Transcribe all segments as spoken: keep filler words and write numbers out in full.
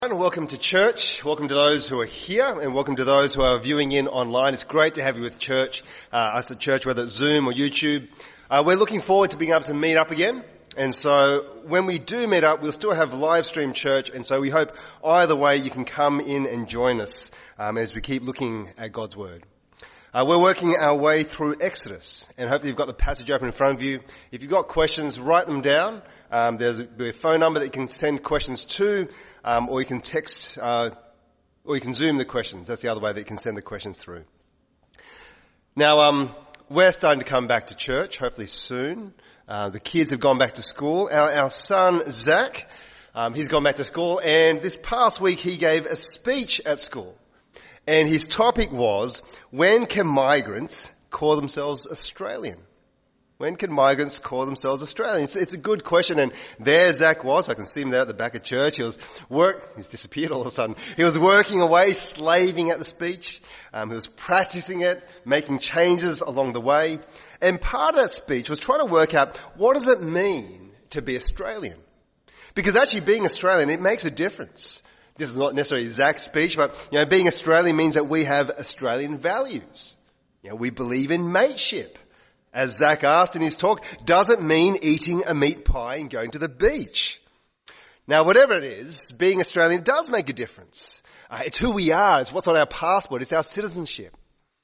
And welcome to church. Welcome to those who are here and welcome to those who are viewing in online. It's great to have you with church, uh, us at church, whether it's Zoom or YouTube. Uh, we're looking forward to being able to meet up again. And so when we do meet up, we'll still have live stream church. And so we hope either way you can come in and join us um, as we keep looking at God's Word. Uh, we're working our way through Exodus, and hopefully you've got the passage open in front of you. If you've got questions, write them down. Um, there's a, a phone number that you can send questions to, um, or you can text, uh, or you can Zoom the questions. That's the other way that you can send the questions through. Now, um, we're starting to come back to church, hopefully soon. Uh, the kids have gone back to school. Our, our son, Zach, um, he's gone back to school, and this past week he gave a speech at school. And his topic was, when can migrants call themselves Australian? When can migrants call themselves Australian? It's, it's a good question. And there Zach was. I can see him there at the back of church. He was work. He's disappeared all of a sudden. He was working away, slaving at the speech. Um, he was practicing it, making changes along the way. And part of that speech was trying to work out, what does it mean to be Australian? Because actually being Australian, it makes a difference. This is not necessarily Zach's speech, but, you know, being Australian means that we have Australian values. You know, we believe in mateship. As Zach asked in his talk, doesn't mean eating a meat pie and going to the beach. Now, whatever it is, being Australian does make a difference. Uh, it's who we are. It's what's on our passport. It's our citizenship.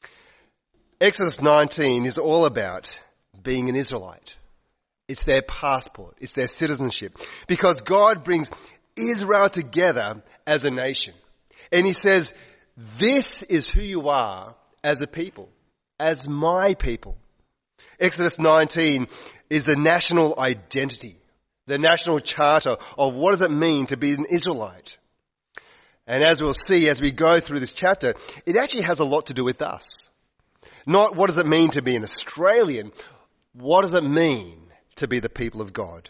Exodus nineteen is all about being an Israelite. It's their passport. It's their citizenship. Because God brings Israel together as a nation. And he says, this is who you are as a people, as my people. Exodus nineteen is the national identity, the national charter of what does it mean to be an Israelite. And as we'll see as we go through this chapter, it actually has a lot to do with us. Not what does it mean to be an Australian, what does it mean to be the people of God?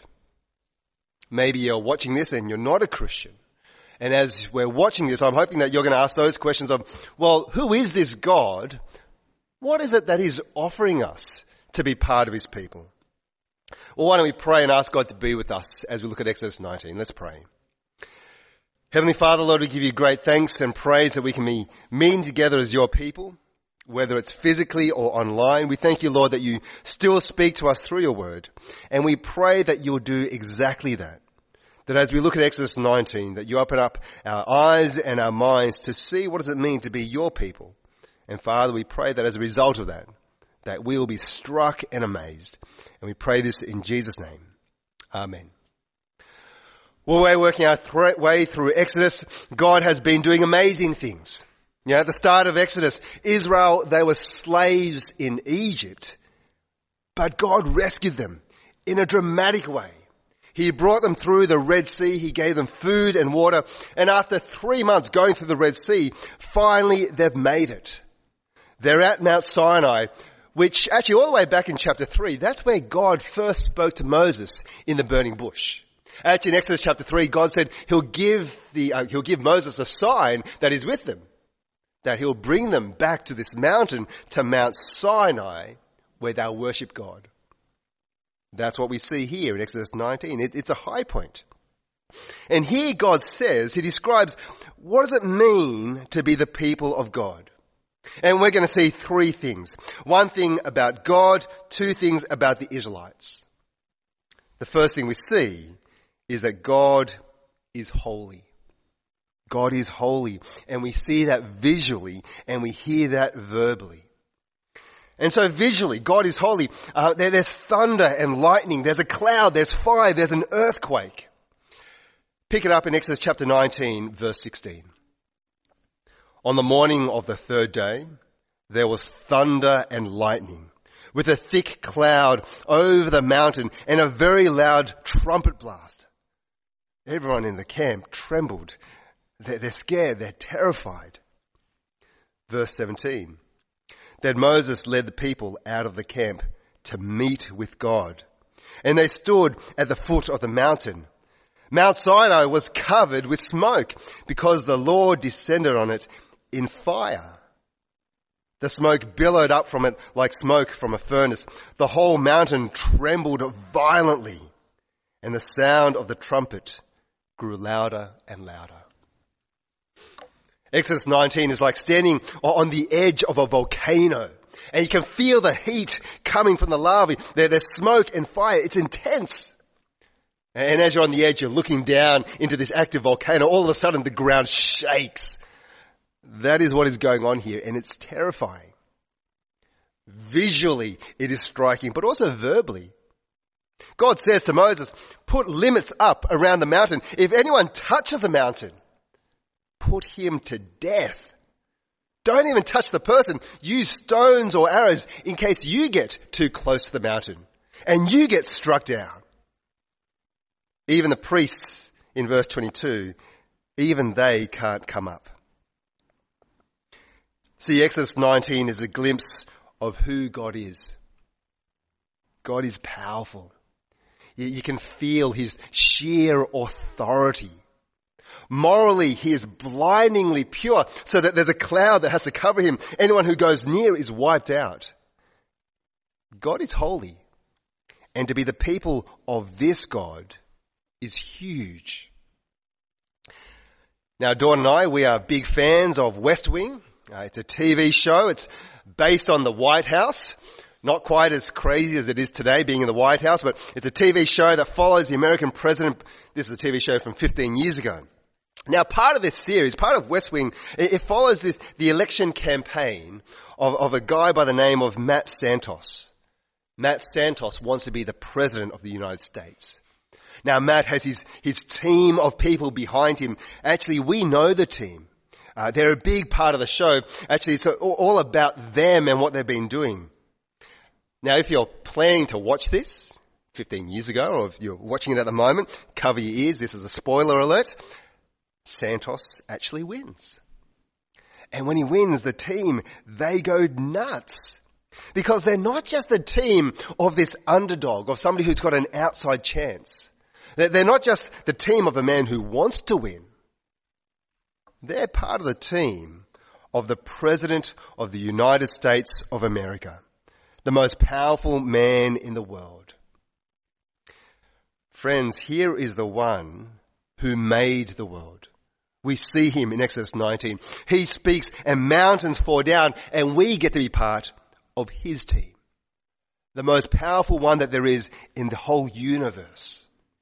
Maybe you're watching this and you're not a Christian. And as we're watching this, I'm hoping that you're going to ask those questions of, well, who is this God? What is it that he's offering us to be part of his people? Well, why don't we pray and ask God to be with us as we look at Exodus nineteen. Let's pray. Heavenly Father, Lord, we give you great thanks and praise that we can be meeting together as your people, whether it's physically or online. We thank you, Lord, that you still speak to us through your word. And we pray that you'll do exactly that. That as we look at Exodus nineteen, that you open up our eyes and our minds to see what does it mean to be your people. And Father, we pray that as a result of that, that we will be struck and amazed. And we pray this in Jesus' name. Amen. Well, we're working our th- way through Exodus. God has been doing amazing things. You know, at the start of Exodus, Israel, they were slaves in Egypt, but God rescued them in a dramatic way. He brought them through the Red Sea. He gave them food and water. And after three months going through the Red Sea, finally they've made it. They're at Mount Sinai, which actually all the way back in chapter three, that's where God first spoke to Moses in the burning bush. Actually in Exodus chapter three, God said he'll give the, uh, he'll give Moses a sign that he's with them. That he'll bring them back to this mountain, to Mount Sinai, where they'll worship God. That's what we see here in Exodus nineteen. It, it's a high point. And here God says, he describes, what does it mean to be the people of God? And we're going to see three things. One thing about God, two things about the Israelites. The first thing we see is that God is holy. God is holy, and we see that visually, and we hear that verbally. And so visually, God is holy. Uh, there, there's thunder and lightning. There's a cloud. There's fire. There's an earthquake. Pick it up in Exodus chapter nineteen, verse sixteen. On the morning of the third day, there was thunder and lightning, with a thick cloud over the mountain and a very loud trumpet blast. Everyone in the camp trembled. They're, they're scared. They're terrified. Verse seventeen. Then Moses led the people out of the camp to meet with God. And they stood at the foot of the mountain. Mount Sinai was covered with smoke because the Lord descended on it in fire. The smoke billowed up from it like smoke from a furnace. The whole mountain trembled violently, and the sound of the trumpet grew louder and louder. Exodus nineteen is like standing on the edge of a volcano. And you can feel the heat coming from the lava. There, there's smoke and fire. It's intense. And as you're on the edge, you're looking down into this active volcano. All of a sudden, the ground shakes. That is what is going on here, and it's terrifying. Visually, it is striking, but also verbally. God says to Moses, put limits up around the mountain. If anyone touches the mountain, put him to death. Don't even touch the person. Use stones or arrows in case you get too close to the mountain and you get struck down. Even the priests in verse twenty-two, even they can't come up. See, Exodus nineteen is a glimpse of who God is. God is powerful. You can feel his sheer authority. Morally, he is blindingly pure, so that there's a cloud that has to cover him. Anyone who goes near is wiped out. God is holy, and to be the people of this God is huge. Now, Dawn and I, we are big fans of West Wing. Uh, it's a T V show. It's based on the White House. Not quite as crazy as it is today being in the White House, but it's a T V show that follows the American president. This is a T V show from fifteen years ago. Now, part of this series, part of West Wing, it, it follows this, the election campaign of, of a guy by the name of Matt Santos. Matt Santos wants to be the president of the United States. Now, Matt has his, his team of people behind him. Actually, we know the team. Uh, they're a big part of the show. Actually, it's all about them and what they've been doing. Now, if you're planning to watch this fifteen years ago, or if you're watching it at the moment, cover your ears. This is a spoiler alert. Santos actually wins. And when he wins, the team, they go nuts. Because they're not just the team of this underdog, of somebody who's got an outside chance. They're not just the team of a man who wants to win. They're part of the team of the President of the United States of America, the most powerful man in the world. Friends, here is the one who made the world. We see him in Exodus nineteen. He speaks and mountains fall down, and we get to be part of his team. The most powerful one that there is in the whole universe.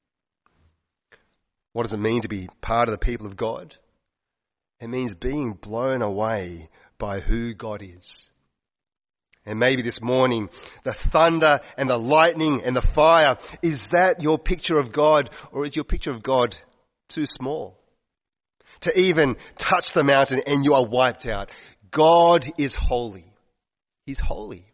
What does it mean to be part of the people of God? It means being blown away by who God is. And maybe this morning, the thunder and the lightning and the fire, is that your picture of God, or is your picture of God too small to even touch the mountain and you are wiped out? God is holy. He's holy.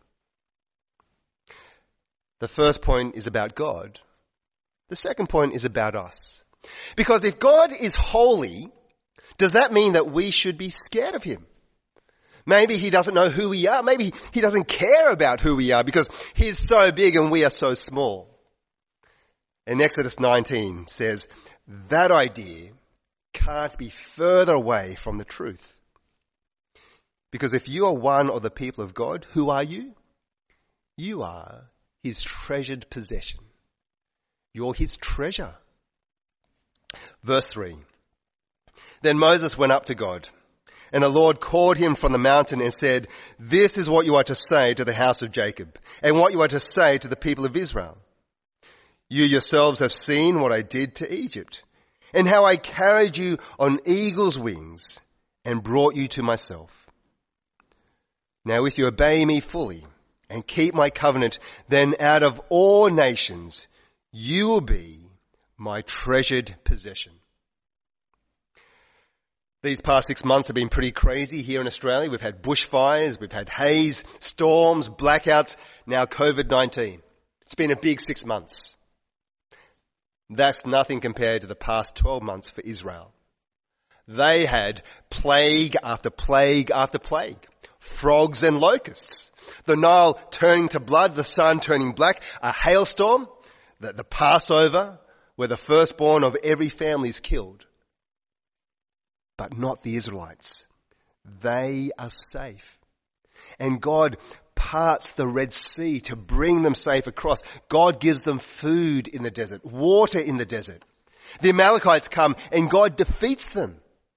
The first point is about God. The second point is about us. Because if God is holy, does that mean that we should be scared of him? Maybe he doesn't know who we are. Maybe he doesn't care about who we are because he's so big and we are so small. And Exodus nineteen says that idea can't be further away from the truth. Because if you are one of the people of God, who are you? You are his treasured possession. You're his treasure. Verse three. Then Moses went up to God, and the Lord called him from the mountain and said, "This is what you are to say to the house of Jacob, and what you are to say to the people of Israel. You yourselves have seen what I did to Egypt, and how I carried you on eagle's wings and brought you to myself. Now if you obey me fully and keep my covenant, then out of all nations you will be my treasured possession." These past six months have been pretty crazy here in Australia. We've had bushfires, we've had haze, storms, blackouts, now covid nineteen. It's been a big six months. That's nothing compared to the past twelve months for Israel. They had plague after plague after plague. Frogs and locusts. The Nile turning to blood, the sun turning black, a hailstorm, the, the Passover, where the firstborn of every family is killed. But not the Israelites. They are safe. And God parts the Red Sea to bring them safe across. God gives them food in the desert, water in the desert. The Amalekites come and God defeats them.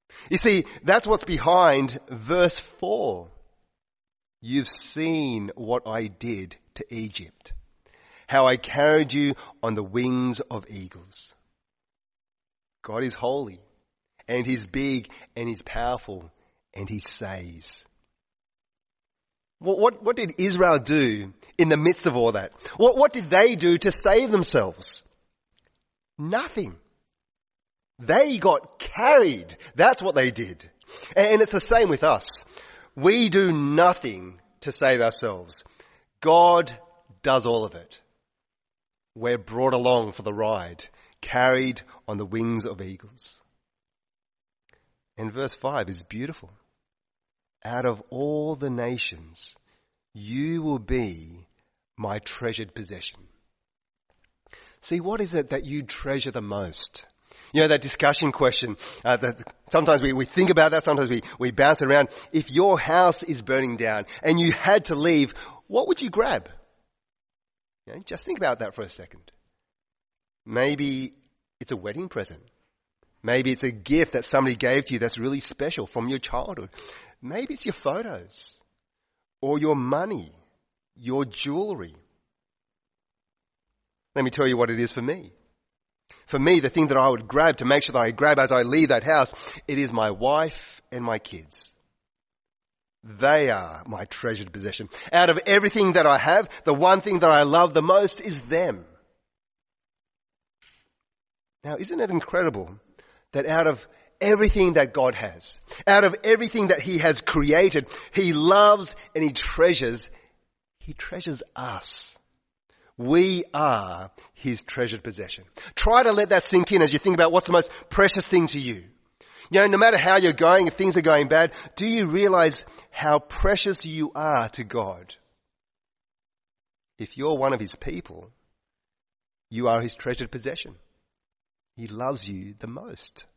You see, that's what's behind verse four. You've seen what I did to Egypt, how I carried you on the wings of eagles. God is holy, and he's big, and he's powerful, and he saves. What, what, what did Israel do in the midst of all that? What, what did they do to save themselves? Nothing. They got carried. That's what they did. And it's the same with us. We do nothing to save ourselves. God does all of it. We're brought along for the ride, carried on the wings of eagles. And verse five is beautiful. Out of all the nations, you will be my treasured possession. See, what is it that you treasure the most? You know, that discussion question, uh, that sometimes we, we think about that, sometimes we, we bounce it around. If your house is burning down and you had to leave, what would you grab? You know, just think about that for a second. Maybe it's a wedding present. Maybe it's a gift that somebody gave to you that's really special from your childhood. Maybe it's your photos or your money, your jewelry. Let me tell you what it is for me. For me, the thing that I would grab to make sure that I grab as I leave that house, it is my wife and my kids. They are my treasured possession. Out of everything that I have, the one thing that I love the most is them. Now, isn't it incredible that out of everything that God has, out of everything that he has created, he loves and he treasures, he treasures us. We are his treasured possession. Try to let that sink in as you think about what's the most precious thing to you. You know, no matter how you're going, if things are going bad, do you realize how precious you are to God? If you're one of his people, you are his treasured possession. He loves you the most.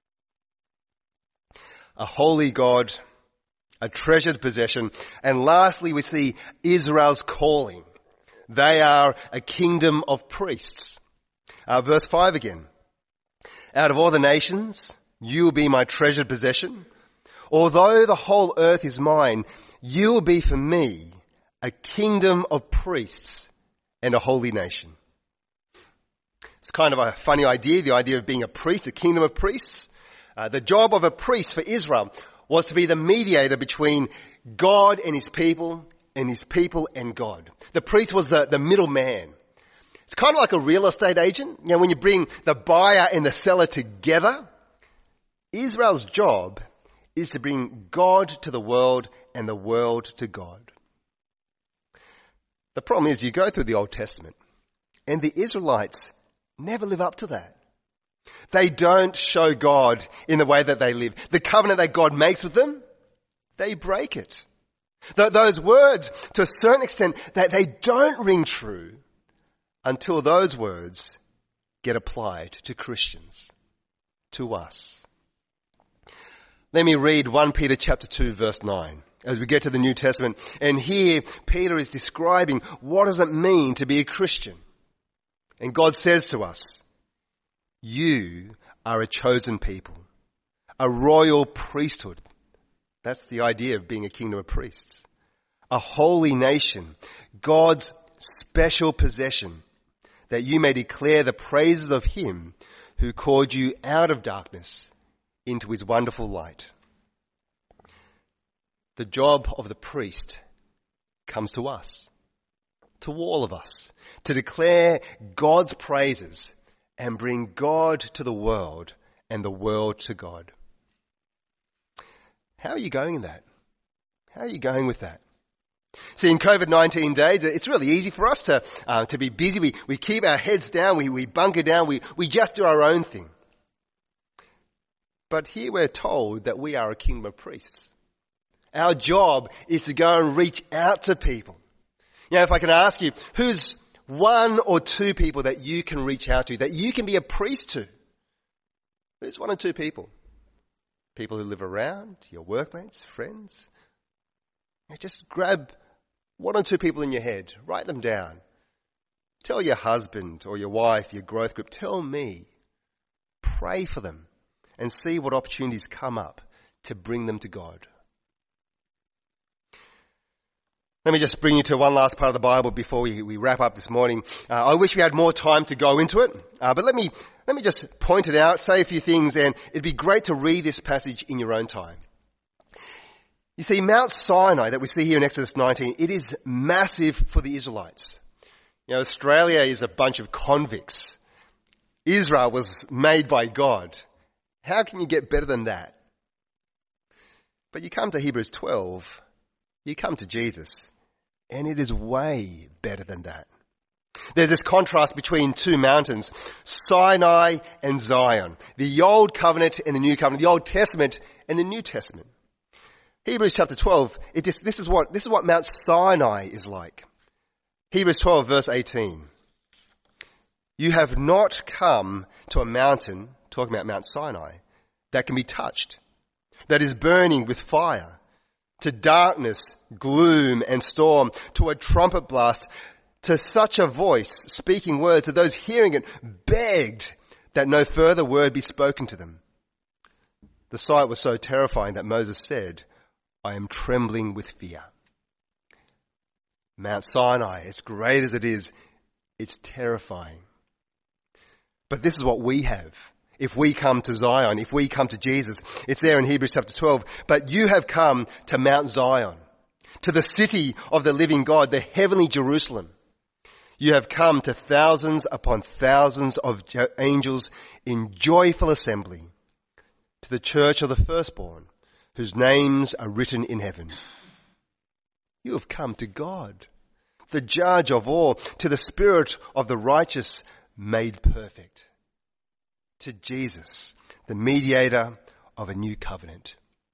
A holy God, a treasured possession, and lastly we see Israel's calling. They are a kingdom of priests. Uh, verse five again. Out of all the nations, you will be my treasured possession. Although the whole earth is mine, you will be for me a kingdom of priests and a holy nation. It's kind of a funny idea, the idea of being a priest, a kingdom of priests. Uh, the job of a priest for Israel was to be the mediator between God and his people and his people and God. The priest was the, the middleman. It's kind of like a real estate agent. You know, when you bring the buyer and the seller together, Israel's job is to bring God to the world and the world to God. The problem is you go through the Old Testament and the Israelites never live up to that. They don't show God in the way that they live. The covenant that God makes with them, they break it. Th- those words, to a certain extent, that they don't ring true until those words get applied to Christians, to us. Let me read First Peter chapter two, verse nine, as we get to the New Testament. And here, Peter is describing what does it mean to be a Christian. And God says to us, you are a chosen people, a royal priesthood. That's the idea of being a kingdom of priests. A holy nation, God's special possession, that you may declare the praises of him who called you out of darkness into his wonderful light. The job of the priest comes to us, to all of us, to declare God's praises and bring God to the world and the world to God. How are you going in that? How are you going with that? See, in covid nineteen days, it's really easy for us to uh, to be busy. We we keep our heads down. We we bunker down. We we just do our own thing. But here we're told that we are a kingdom of priests. Our job is to go and reach out to people. You know, if I can ask you, who's one or two people that you can reach out to, that you can be a priest to? Who's one or two people? People who live around, your workmates, friends. You know, just grab one or two people in your head, write them down. Tell your husband or your wife, your growth group, tell me. Pray for them and see what opportunities come up to bring them to God. Let me just bring you to one last part of the Bible before we, we wrap up this morning. Uh, I wish we had more time to go into it, uh, but let me let me just point it out, say a few things, and it'd be great to read this passage in your own time. You see, Mount Sinai that we see here in Exodus nineteen, it is massive for the Israelites. You know, Australia is a bunch of convicts. Israel was made by God. How can you get better than that? But you come to Hebrews twelve, you come to Jesus, and it is way better than that. There's this contrast between two mountains, Sinai and Zion, the Old Covenant and the New Covenant, the Old Testament and the New Testament. Hebrews chapter twelve, it just, this is what, this is what Mount Sinai is like. Hebrews twelve verse eighteen. You have not come to a mountain, talking about Mount Sinai, that can be touched, that is burning with fire, to darkness, gloom and storm, to a trumpet blast, to such a voice speaking words that those hearing it begged that no further word be spoken to them. The sight was so terrifying that Moses said, I am trembling with fear. Mount Sinai, as great as it is, it's terrifying. But this is what we have. If we come to Zion, if we come to Jesus, it's there in Hebrews chapter twelve. But you have come to Mount Zion, to the city of the living God, the heavenly Jerusalem. You have come to thousands upon thousands of angels in joyful assembly, to the church of the firstborn, whose names are written in heaven. You have come to God, the judge of all, to the Spirit of the righteous made perfect, to Jesus, the mediator of a new covenant.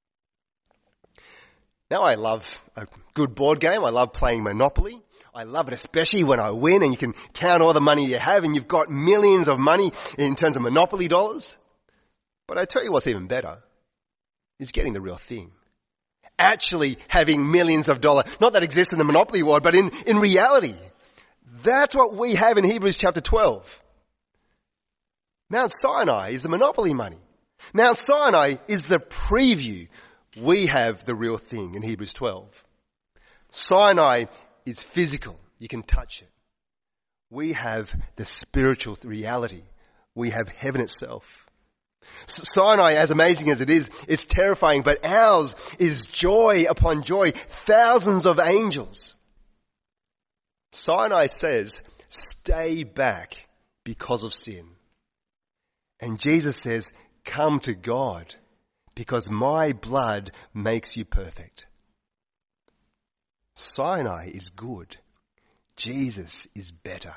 Now, I love a good board game. I love playing Monopoly. I love it especially when I win and you can count all the money you have and you've got millions of money in terms of Monopoly dollars. But I tell you what's even better is getting the real thing. Actually having millions of dollars, not that exists in the Monopoly world, but in, in reality. That's what we have in Hebrews chapter twelve. Mount Sinai is the Monopoly money. Mount Sinai is the preview. We have the real thing in Hebrews twelve. Sinai is physical. You can touch it. We have the spiritual reality. We have heaven itself. Sinai, as amazing as it is, it's terrifying, but ours is joy upon joy. Thousands of angels. Sinai says, stay back because of sin. And Jesus says, come to God because my blood makes you perfect. Sinai is good. Jesus is better.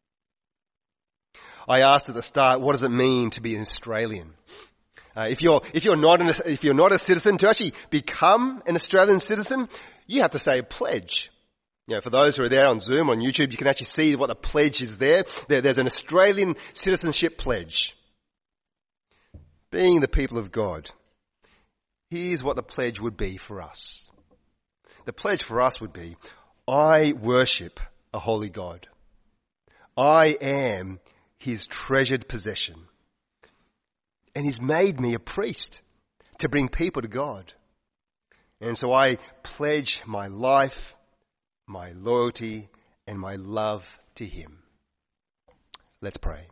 I asked at the start, what does it mean to be an Australian? Uh, if you're if you're not an, if you're not a citizen, to actually become an Australian citizen, you have to say a pledge. You know, for those who are there on Zoom, on YouTube, you can actually see what the pledge is there. there there's an Australian citizenship pledge. Being the people of God, here's what the pledge would be for us. The pledge for us would be, I worship a holy God. I am his treasured possession. And he's made me a priest to bring people to God. And so I pledge my life, my loyalty, and my love to him. Let's pray.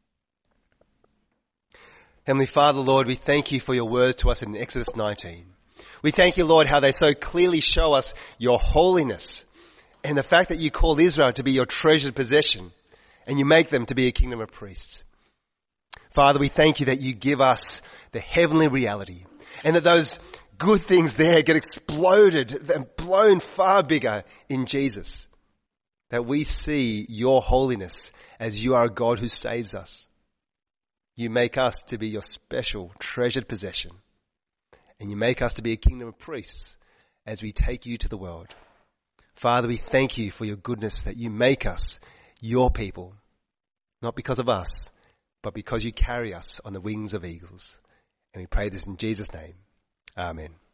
Heavenly Father, Lord, we thank you for your words to us in Exodus nineteen. We thank you, Lord, how they so clearly show us your holiness and the fact that you call Israel to be your treasured possession and you make them to be a kingdom of priests. Father, we thank you that you give us the heavenly reality and that those good things there get exploded and blown far bigger in Jesus. That we see your holiness as you are a God who saves us. You make us to be your special treasured possession. And you make us to be a kingdom of priests as we take you to the world. Father, we thank you for your goodness that you make us your people. Not because of us, but because you carry us on the wings of eagles. And we pray this in Jesus' name. Amen.